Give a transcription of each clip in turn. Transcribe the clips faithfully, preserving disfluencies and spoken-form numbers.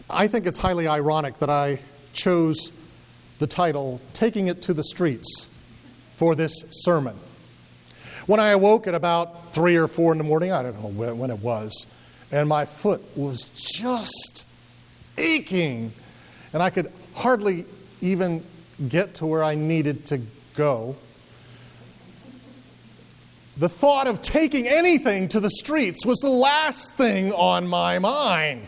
I think it's highly ironic that I chose the title, Taking It to the Streets, for this sermon. When I awoke at about three or four in the morning, I don't know when, when it was, and my foot was just aching, and I could hardly even get to where I needed to go. The thought of taking anything to the streets was the last thing on my mind.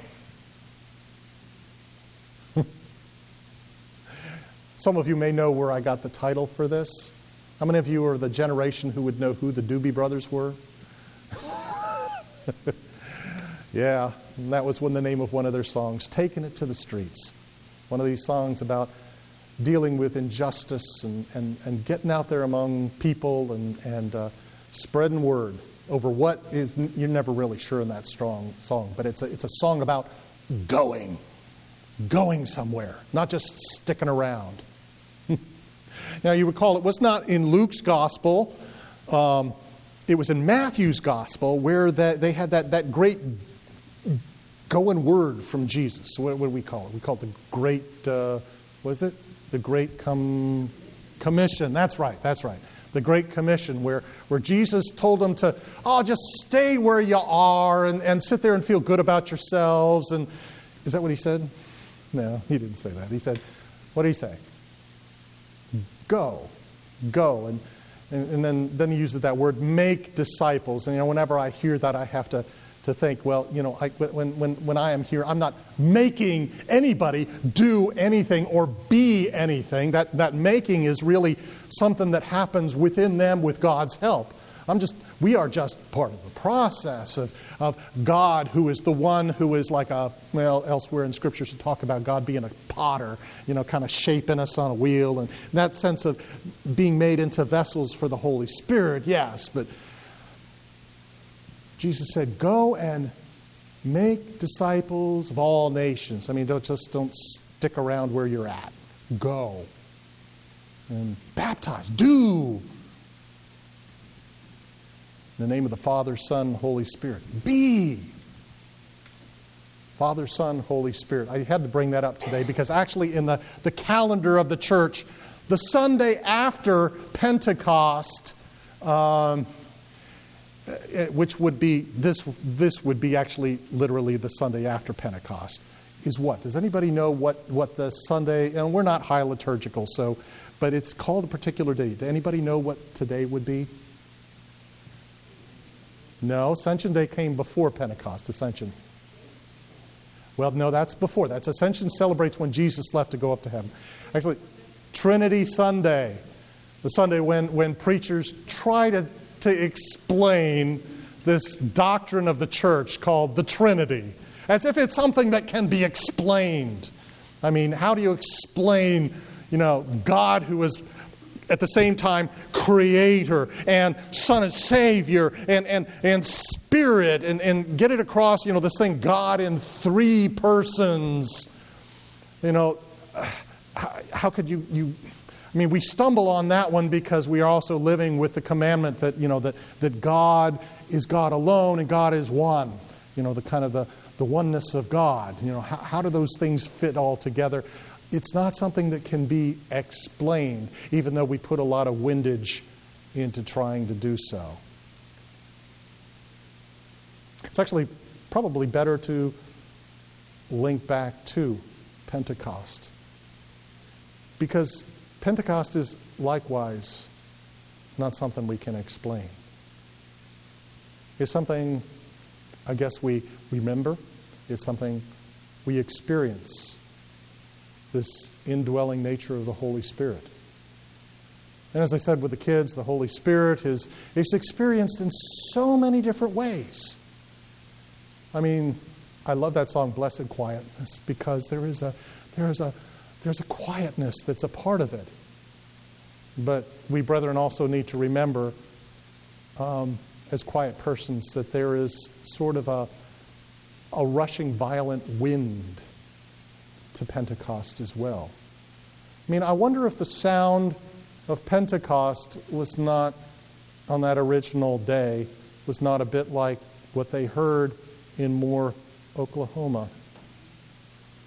Some of you may know where I got the title for this. How many of you are the generation who would know who the Doobie Brothers were? Yeah, and that was one the name of one of their songs, Taking It to the Streets. One of these songs about dealing with injustice and, and, and getting out there among people and, and uh, spreading word over what is, you're never really sure in that strong song, but it's a, it's a song about going, going somewhere, not just sticking around. Now, you recall it was not in Luke's gospel. Um, it was in Matthew's gospel where that they had that, that great going word from Jesus. What, what do we call it? We call it the great, uh, what is it? The Great com- Commission. That's right, that's right. The Great Commission where, where Jesus told them to, oh, just stay where you are and, and sit there and feel good about yourselves. And is that what he said? No, he didn't say that. He said, what did he say? Go, go, and and, and then then he uses that word, make disciples. And you know, whenever I hear that, I have to to think, well, you know, I, when when when I am here, I'm not making anybody do anything or be anything. That that making is really something that happens within them with God's help. I'm just, we are just part of the process of, of God, who is the one who is like a, well, elsewhere in Scripture to talk about God being a potter, you know, kind of shaping us on a wheel. And that sense of being made into vessels for the Holy Spirit, yes. But Jesus said, go and make disciples of all nations. I mean, don't just don't stick around where you're at. Go. And baptize. Do. In the name of the Father, Son, Holy Spirit. Be. Father, Son, Holy Spirit. I had to bring that up today because actually in the, the calendar of the church, the Sunday after Pentecost, um, which would be, this, this would be actually literally the Sunday after Pentecost, is what? Does anybody know what, what the Sunday, and we're not high liturgical, so, but it's called a particular day. Does anybody know what today would be? No, Ascension Day came before Pentecost, Ascension. Well, no, that's before. That's Ascension celebrates when Jesus left to go up to heaven. Actually, Trinity Sunday, the Sunday when, when preachers try to, to explain this doctrine of the church called the Trinity, as if it's something that can be explained. I mean, how do you explain, you know, God who is at the same time Creator and Son and Savior and, and, and Spirit and, and get it across, you know, this thing, God in three persons. You know, how, how could you, you, I mean, we stumble on that one because we are also living with the commandment that, you know, that, that God is God alone and God is one. You know, the kind of the, the oneness of God. You know, how, how do those things fit all together? It's not something that can be explained, even though we put a lot of windage into trying to do so. It's actually probably better to link back to Pentecost, because Pentecost is likewise not something we can explain. It's something, I guess, we remember. It's something we experience. This indwelling nature of the Holy Spirit. And as I said with the kids, the Holy Spirit is, is experienced in so many different ways. I mean, I love that song, Blessed Quietness, because there is a there is a there's a quietness that's a part of it. But we brethren also need to remember, um, as quiet persons, that there is sort of a a rushing violent wind to Pentecost as well. I mean, I wonder if the sound of Pentecost was not, on that original day, was not a bit like what they heard in Moore, Oklahoma.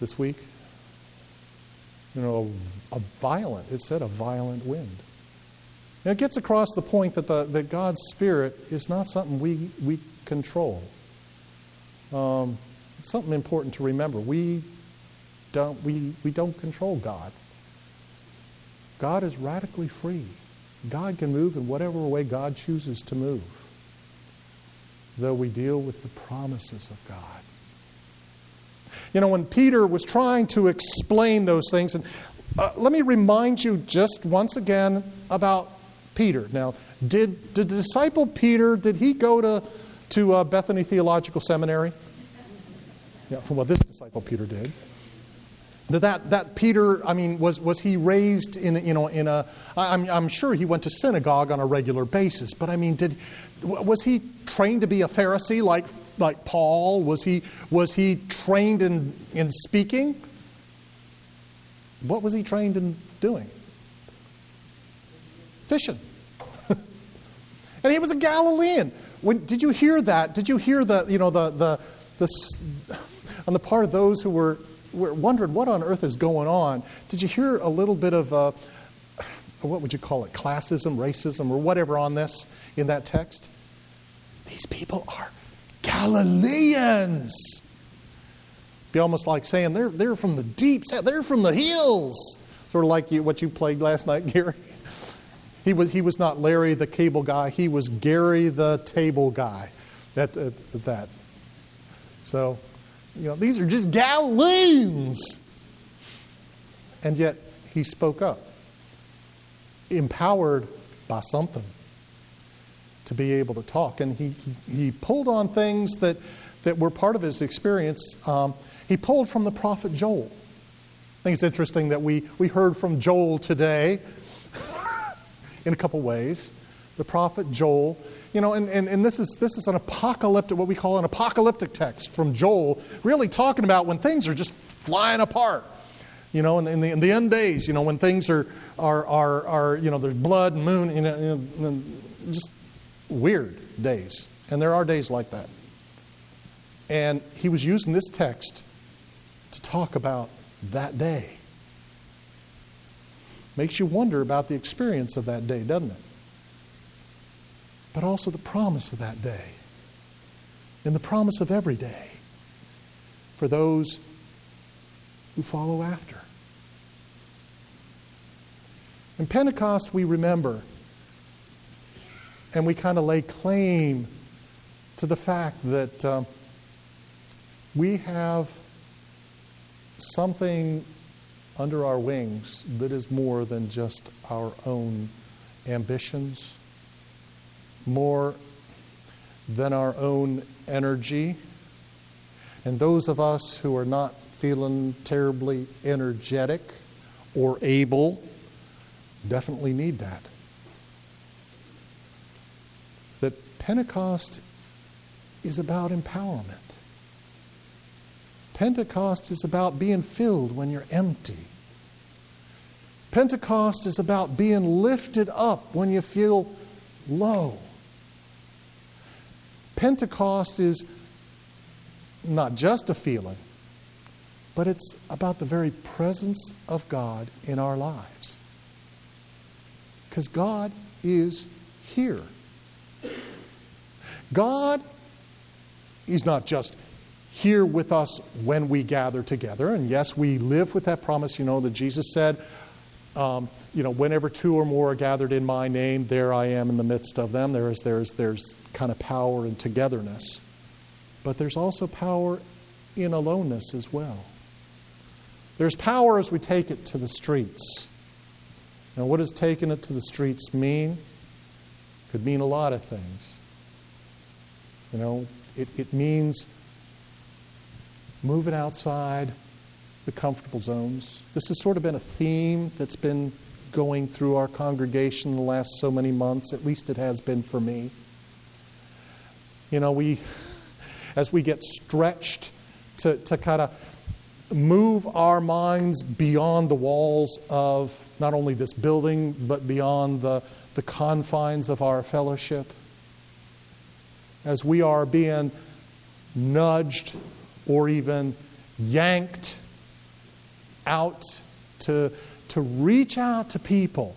this week? You know, a, a violent, it said a violent wind. And it gets across the point that, the, that God's Spirit is not something we, we control. Um, it's something important to remember. We don't, we, we don't control God. God is radically free. God can move in whatever way God chooses to move, though we deal with the promises of God. You know, when Peter was trying to explain those things, and uh, let me remind you just once again about Peter. Now, did, did the disciple Peter, did he go to, to uh, Bethany Theological Seminary? Yeah, from what this disciple Peter did. That that Peter, I mean, was was he raised in you know in a? I'm I'm sure he went to synagogue on a regular basis, but I mean, did was he trained to be a Pharisee like like Paul? Was he was he trained in in speaking? What was he trained in doing? Fishing. And he was a Galilean. When did you hear that? Did you hear the you know the the the on the part of those who were. We're wondering what on earth is going on. Did you hear a little bit of, uh, what would you call it, classism, racism, or whatever on this in that text? These people are Galileans. Be almost like saying they're they're from the deep south, they're from the hills. Sort of like you, what you played last night, Gary. He was he was not Larry the cable guy. He was Gary the table guy. That uh, that. So. You know, these are just Galileans. And yet, he spoke up, empowered by something to be able to talk. And he, he, he pulled on things that, that were part of his experience. Um, he pulled from the prophet Joel. I think it's interesting that we, we heard from Joel today in a couple ways. The prophet Joel. You know, and, and, and this is this is an apocalyptic, what we call an apocalyptic text from Joel, really talking about when things are just flying apart. You know, in, in, the, in the end days, you know, when things are, are, are, are you know, there's blood and moon, you know, you know, just weird days. And there are days like that. And he was using this text to talk about that day. Makes you wonder about the experience of that day, doesn't it? But also the promise of that day and the promise of every day for those who follow after. In Pentecost, we remember and we kind of lay claim to the fact that um, we have something under our wings that is more than just our own ambitions, more than our own energy. And those of us who are not feeling terribly energetic or able definitely need that. That Pentecost is about empowerment. Pentecost is about being filled when you're empty. Pentecost is about being lifted up when you feel low. Pentecost is not just a feeling, but it's about the very presence of God in our lives. Because God is here. God is not just here with us when we gather together. And yes, we live with that promise, you know, that Jesus said, um, you know, whenever two or more are gathered in my name, there I am in the midst of them. There is, there's, there's kind of power in togetherness. But there's also power in aloneness as well. There's power as we take it to the streets. Now, what does taking it to the streets mean? Could mean a lot of things. You know, it, it means moving outside the comfortable zones. This has sort of been a theme that's been going through our congregation in the last so many months. At least it has been for me. You know, we, as we get stretched to, to kind of move our minds beyond the walls of not only this building, but beyond the, the confines of our fellowship, as we are being nudged or even yanked out to, to reach out to people,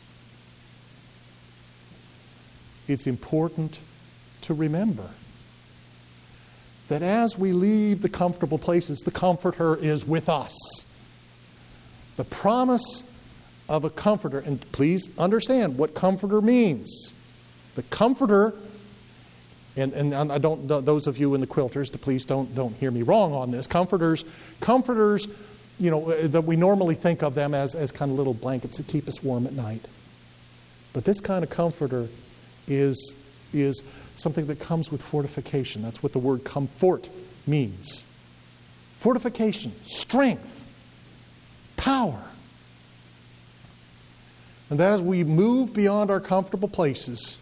it's important to remember that as we leave the comfortable places, the Comforter is with us. The promise of a Comforter, and please understand what Comforter means. The Comforter, and, and I don't, those of you in the quilters, please don't, don't hear me wrong on this. Comforters, comforters, you know, that we normally think of them as, as kind of little blankets that keep us warm at night. But this kind of Comforter is, is something that comes with fortification. That's what the word comfort means. Fortification, strength, power. And that as we move beyond our comfortable places,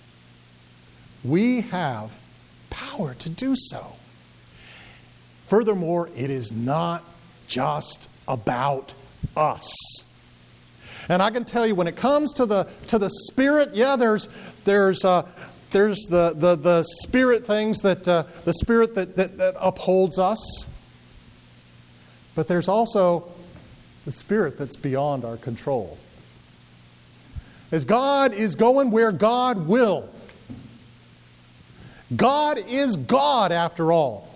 we have power to do so. Furthermore, it is not just about us. And I can tell you, when it comes to the to the Spirit, yeah, there's there's uh, there's the, the the Spirit things that uh, the Spirit that, that that upholds us. But there's also the Spirit that's beyond our control. As God is going where God will. God is God after all.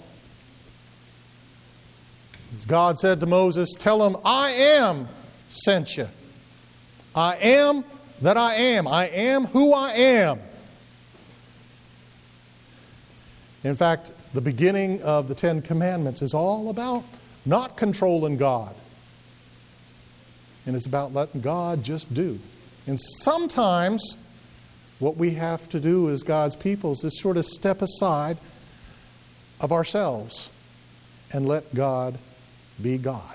As God said to Moses, tell him, I am sent you. I am that I am. I am who I am. In fact, the beginning of the Ten Commandments is all about not controlling God. And it's about letting God just do. And sometimes what we have to do as God's people is sort of step aside of ourselves and let God be God.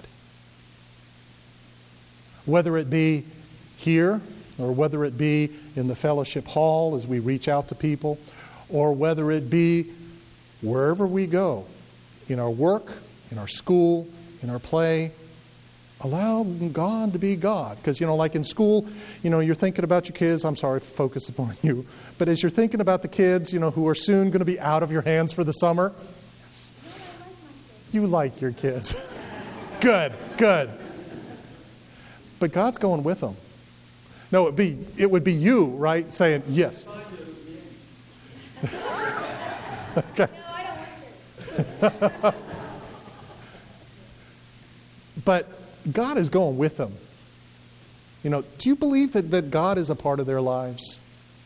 Whether it be here, or whether it be in the fellowship hall as we reach out to people, or whether it be wherever we go, in our work, in our school, in our play, allow God to be God. Because, you know, like in school, you know, you're thinking about your kids. I'm sorry, focus upon you. But as you're thinking about the kids, you know, who are soon going to be out of your hands for the summer, you like your kids. Good, good. But God's going with them. No, it'd be, it would be you, right, saying, yes. Okay. But God is going with them. You know, do you believe that, that God is a part of their lives?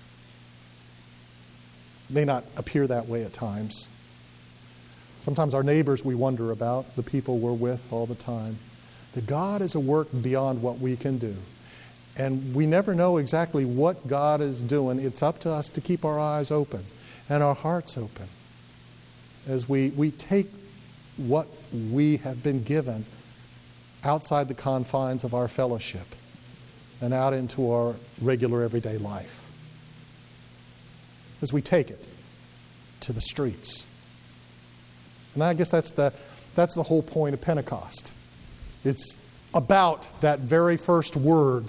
It may not appear that way at times. Sometimes our neighbors we wonder about, the people we're with all the time. That God is a work beyond what we can do. And we never know exactly what God is doing. It's up to us to keep our eyes open and our hearts open as we, we take what we have been given outside the confines of our fellowship and out into our regular everyday life. As we take it to the streets. And I guess that's the, that's the whole point of Pentecost. It's about that very first word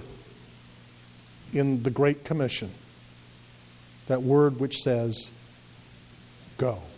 in the Great Commission. That word which says, go.